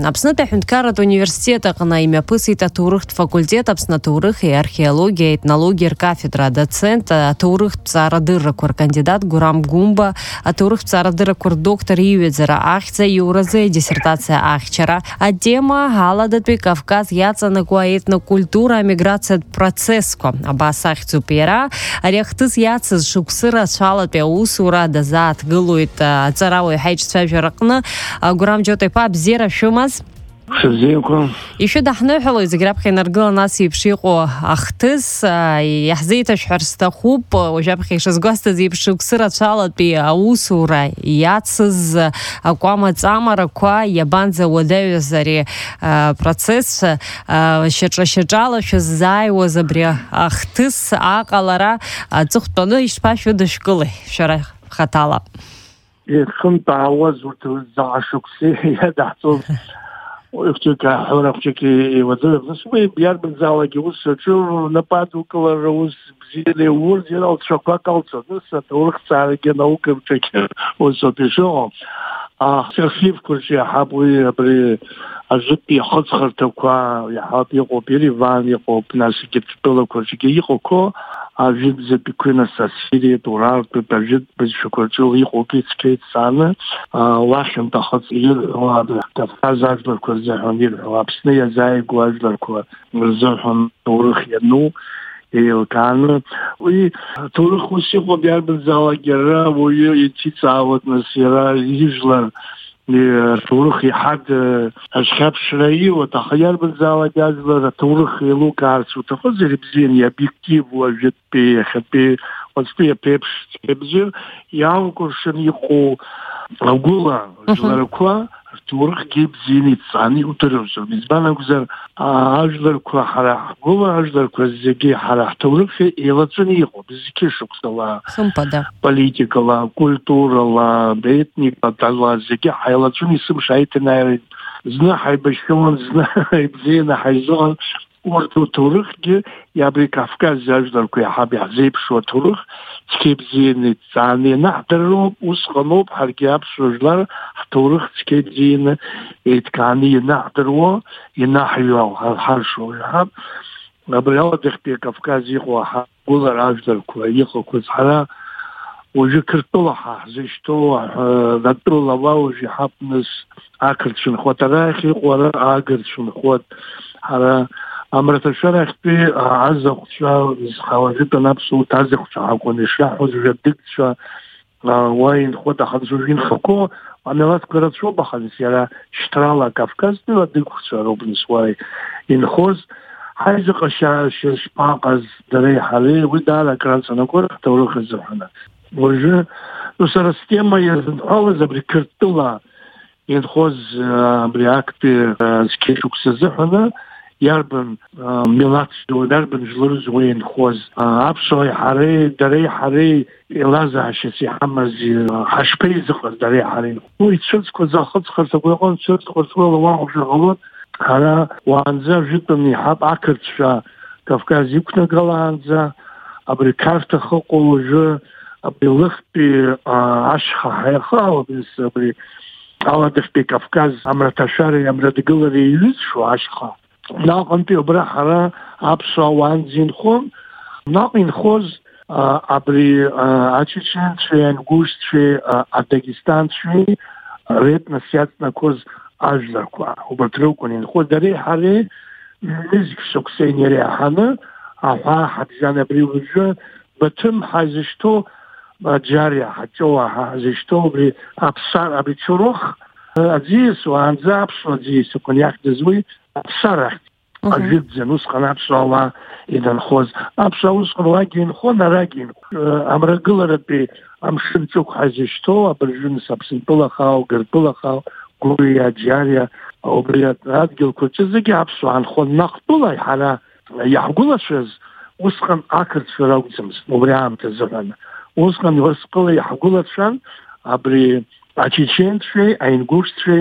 Аԥснытә аҳәынҭқарратә университет аҟны имҩаԥысит аҭоурыхтә факультет Аԥсны аҭоурыхи археологиа етнологиа ркафедра адоцент аҭоурыхтә-ҵаарадыррақәа ркандидат Гурам Гумба, аҭоурыхтә-ҵаарадыррақәа рдоктор иҩаӡара ахьӡа иуразы адиссертациа ахьчара. Атема Ҳаладатәи Кавказ иаҵанакуа аетнокультура амиграциатә процессқәа. Абас ахьӡуп иара. Ари ахҭыс иацыз шықәсы рацәалатәи аусура дазааҭгылоит аҵарауаҩ ҳаиҿцәажәара аҟны. Гурам Џьотеиԥа, бзиара шәымаз? Ишәыдаҳныҳәалоит зегь раԥхьа инаргылан нас еиԥш иҟоу ахҭыс иаҳзеиҭашәҳәар сҭахуп. Уажәаԥхьа ишазгәасҭаз еиԥш шықәсы рацәалатәи аусура иацыз акәама-ҵамарақәа иабанӡа уадаҩыз ари процесс шьаҿа-шьаҿала шәыззааиуаз абри ахҭыс аҟалара аҵыхәтәаны ишԥашәыдышәкылеи шәара хаҭала? Ихымтаауаз урҭ заашықәси иадаҳҵоз Уихтука хурахчики вадурс мы биарбензалаги усачу нападукалар ус бзиле урдирал чаквакалца саторхцараги наукавчики усопишо серхив курчи хабуи абри ажипи хоцхартаква яхаби qopiri vani qop nasiki tpelo kurchiki iqoko ajib zepikuna sasiri turar pajib bishkurchu iqoki skate sana washington takhats yil tafazajlar kurzahanir wapsne yazay gwajlar ko mrzahon turikh yanu كان وي تورخ وسيقو بيار بالزاوة جرا وي يتيصاوت نسيرا يجلر تورخ حد أشخاص شرعي وتخيل بالزاوة جازلر تورخ يلو كارس وتفضل بزين يبيكتيف وجد بي خبي وسبي بيبش بزير ياو كرشن يقو أقولا جلركوا تورخ جيب زيني تصاني وترمسو بزبانا قزر أجلر كوا حراح قوة أجلر كوا زيجي حراح تورخ إيلاتوني يقو بزيكي شخصلا политика, культура, этника, زيجي حيلاتوني سم شايتنا زنا حيبشون زنا حيبزينا حيزون ورتو تورخ جي يابري كافكاز أجلر كوا حابي عزيب شو تورخ تكيب زيني تصاني نحضروا وسخنوب حركياب شوجلر تورخ تكيب زين إتكاني نحضروا ينحيوا هالحرشوا يحب نبريوا دختي كافكاز يقوا حقول راجل كوا يقوا كوزحرا وجكرتوها زيشتو ذاتو لوا وجي حبنس آكرت شنخوة رايخي ورا آكرت شنخوة حرا أمرت الشرح في عزق شا خواجت نفسه تعزق شا عقون الشاح وزجدك شا وين خود خدزوجين خكو أنا لا تقدر شو بخلص يلا اشترالا كافكاز تلا دك شا روبن سواي إن خوز حيزق شا شباقز دري حالي ودالا كرانس نقول تورخ الزحنا وجه وسرستيما يزن أول زبري كرتلا إن خوز برياكتي سكيشوك الزحنا يربن ميلاد ودربن جلوز وين خوز أبصوي حري دري حري إلازع شسي حمزي حشبي زخر دري حري هو يتشلت كوزا خد خرطة ويقول تشلت خرطة وواحد شغلات هلا وانزا جدا يحب أكرت شا كافكاز يكون قلانزا أبري كارت خلقه وجه أبري لخبي عشخة حيخا وبس أبري أوادف بي كافكاز أمرت شاري أمرت قلري يلز شو عشخة ناقن في برحرة أبصا وانزين خون ناقن خوز أبري أتشين تشين غوش تشين أداغستان تشين ريت نسياتنا كوز أجلر كوا وبتروكونين خود دري حالي مزيك سوكسين يري حانا أحا حدزان أبري وجه بتم حازشتو جاري حجوا حازشتو بري أبصار أبري تشروخ أزيس وانزا أبصو أزيس وكون يحدزوي صرح أجد نسخة نفسه إذا خوز أبصر نسخة واجين خونا راجين أمر قلرت بي أمشن شوك حزشتو أبرجون سبسن بلخا وقر بلخا قوية جارية أو بريات هادقل كوتش زيجي أبصر عن خون نقبلها حالا يحقولا شز وسخن أكرت في روزمس وبريام تزرنا وسخن وسقل يحقولا شان أبري أتشين تشي أين قوش تشي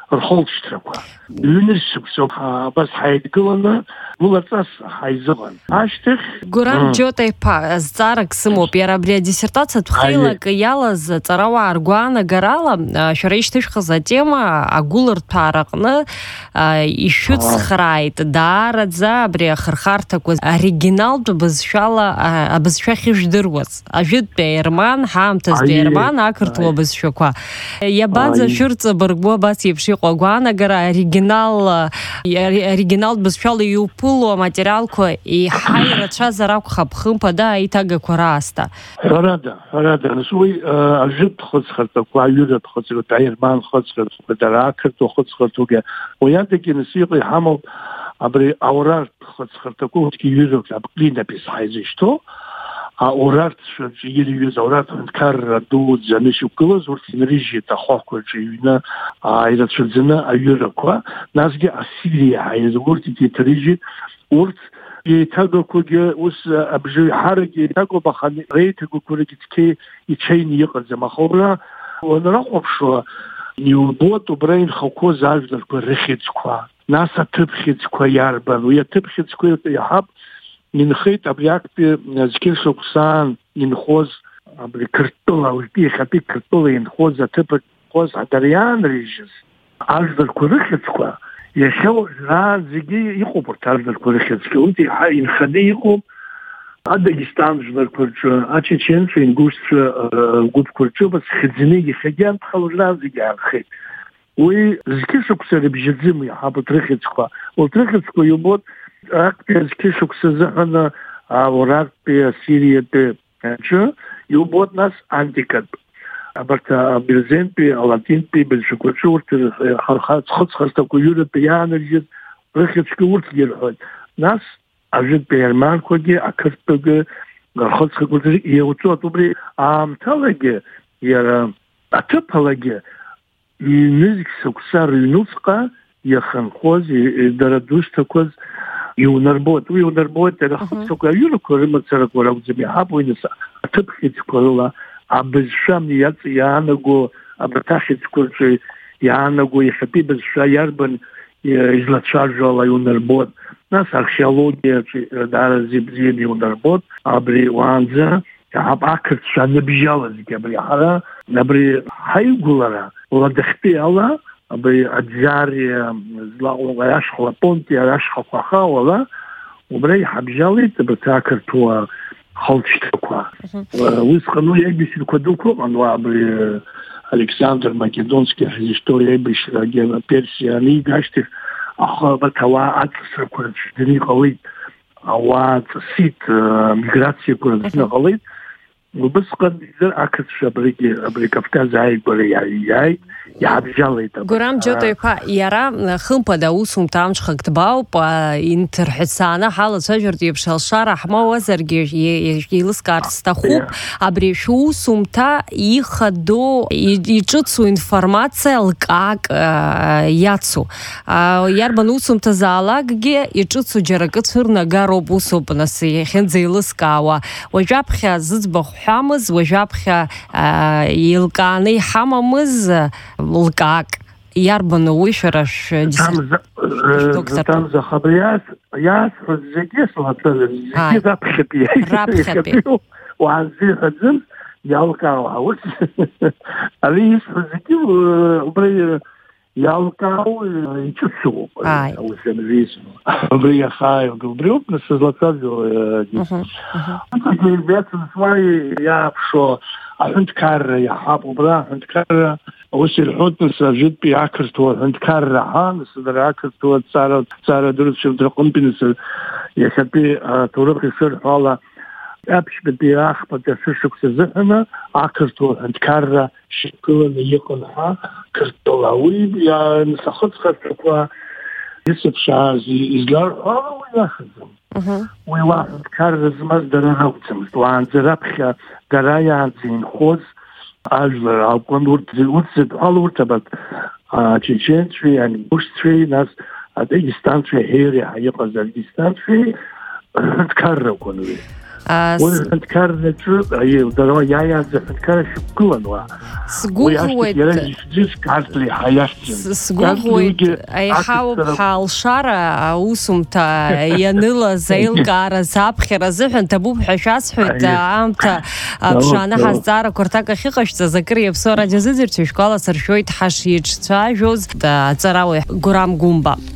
рхолштрақәа ҩнышықәсоуп абас ҳаидгыланы гәылаҵас ҳаизыҟан. Ашьҭахь Гурам Џьота-иԥа, зҵаарак сымоуп, иара абри адиссертациатә хеилак иалаз аҵарауаа ргәаанагарала шәара ишьҭышәхыз атема агәылырҭәаараҟны ишәыцхрааит даараӡа абри ахырхарҭақәа оригиналтә бызшәала абызшәа ахьыжәдыруаз. Ажәытәтәи аерман, ҳаамҭазтәи аерман, ақырҭуа бызшәақәа. Иабанӡа шәырҵабыргуа абас еиԥш иҟоу агәаанагара оригиналтә бызшәала иуԥыло аматериалқәа иҳаирацәазар акәхап хымԥада аиҭагақәа раасҭа. Ҳәарада, нас уи ажәытә хыҵхырҭақәа, аҩыратә хыҵхырҭақәа, аерман хыҵхырҭақәа, дара ақырҭуа хыҵхырҭақәагьы уи адагьы нас иҟоу иҳамоуп абри аурартә хыҵхырҭақәа, урҭгьы ҩыратә клинопис ҳаизышьҭоу, аурартцәаҿы ирҩыз аурартә ҳәынҭқарра дуӡӡа анышьақәгылаз урҭ инрыжьит ахәахәаҿы иҩны ирацәаӡаны аҩырақәа, насгьы ассириа урҭ иҭарыжьит, урҭ еиҭагақәагьы ус абжеиҳарагьы еиҭагоуп, аха реиҭагақәагьы цқьа ичеины иҟаӡам. Аха убра уанрахәаԥшуа иубоит убра инхақәоз ажәларқәа рыхьыӡқәа, нас аҭыԥхьыӡқәа иарбан, уи аҭыԥхьыӡқәа иаҳап инхеит абри актәи зқьы шықәсаан инхоз абри Қырҭтәыла, уажәтәи иахьатәи Қырҭтәыла инхоз аҭыԥ инхоз дара иаанрыжьыз ажәларқәа рыхьыӡқәа иахьа уажәраан зегьы иҟоуп урҭ ажәларқәа рыхьыӡқәа, урҭ инханы иҟоуп Адагьыстан жәларқәа рҿы, ачеченцәа, ингушцәа ргәыԥқәа рҿы хьӡаны иахьагьы анҭха уажәраан зегьы аанхеит. Уи зқьы шықәса рыбжьаӡым иаҳап урҭ рыхьыӡқәа. Урҭ рыхьыӡқәа иубоит актәи зқьы шықәса азыҳәаны аурартәи ассириатәи аҿы иубоит нас антикатә. Абарҭ абырзентәи, алатинтәи бызшәақәа рҿы урҭ хыҵхырҭақәа ҩыратәи иаанаржьыз рыхьыӡқәа урҭгьы ирҳәоит. Нас ажәытәтәи аерманқәагьы, ақырҭтәагьы рхыҵқәа еиуҵоит. Убри аамҭалагьы, иара аҭыԥалагьы ҩнызқь шықәса рыҩнуҵҟа иаханхоз, дара душьҭақәаз иунарбоит. Уи иунарбоит дара хыҵқәа аҩырақәа рымацарақәа ракәӡам, иаҳап уи нас аҭыԥхьыӡқәа рыла абызшәа иаанаго, абарҭ ахьыӡқәа рҿы иаанаго иахьатәи бызшәа иарбан излацәажәо ала иунарбоит. Нас археологиаҿы даараӡа ибзианы иунарбоит. Абри уаанӡа иаҳап ақырҭцәа аныбжьалазгьы абри ҳара абри ҳаигәылара ладахьтәи ала абри аӡариа злаҟоу ашьха лапонти ашьхақәа ахаау ала убра иҳабжьалеит абарҭ ақырҭуа хылҵшьҭрақәа. Усҟан уи аибашьрақәа дуқәа ыҟан, абри Александр Македонски ҳзышьҭоу аибашьра Персиа анига ашьҭахь, аха абарҭ ауаа аҵысрақәа рыцәшәаны иҟалеит, ауаа ҵысит, миграциақәа рыцәшәаны иҟалеит. Убысҟан ақырҭцәа абри Кавказ ааигәара иааит, иаҳабжьалеит. Гурам Џьота-иԥа, иара хымԥада аусумҭа амҽхак ҭбаауп, инҭырҳәсааны ҳалацәажәартә еиԥш алшара ҳмауазаргьы еилыскаарц сҭахуп, абри шәусумҭа ихадоу иҿыцу информациа лкаак иацу. Иарбан усумҭазаалакгьы иҿыцу џьара акы цәырнагароуп, усоуп нас иахьынӡеилыскаауа. Уажәаԥхьа зыӡбахә ҳәамыз, уажәаԥхьа еилкааны иҳамамыз лкаак иарбану уи шәара шәдоктор? Абри иаасҳәаз зегьы слацәажәап, зегьы раԥхьатәи уаанӡа иҳәаӡым иалкаау ус. Ари исҳәаз зегьы убри иалкаау иҿыцуп. Убри иахааиго, убриоуп нас сызлацәажәо. Иааԥшо аҳәынҭқарра иаҳап, убра аҳәынҭқарра ус ирҳәоит нас ажәытәтәи ақырҭуа аҳәынҭқарра ҳа, нас дара ақырҭуа ҵаарадырцәа рҟынтәи нас иахьатәи аҭоурых ишырҳәо ала аԥшьбатәи ахԥатәи ашышықәса азыҳәаны ақырҭуа аҳәынҭқарра шьақәгыланы иҟан ҳа Қырҭтәыла. Уи нас ахыҵхырҭақәа исыԥшааз изларҳәо уи иахаӡам. Уи аҳәынҭқарра змаз дара ракәӡамызт. Уаанӡа раԥхьа дара иаанӡа инхоз ажәлар акәын. Урҭ зыдҳәало урҭ абарҭ ачеченцәеи, аингушцәеи, нас адагьыстанцәеи, иреиҳа иҟаз адагьыстанцәеи рҳәынҭқаррақәан уи. والحنتكار نجر دروا يا الحنتكار شكلوا سقوهوت كارتلي حياتي سقوهوت أي حاوب حال شارع وسمتا ينلا زيل قارة سابخرة زحن تبوب حشاس حد عامتا بشانة حزارة كورتاكا خيقش تذكرية بصورة جزيزر تشكالة سرشويت حشيج تاجوز تراوي قرام قومبا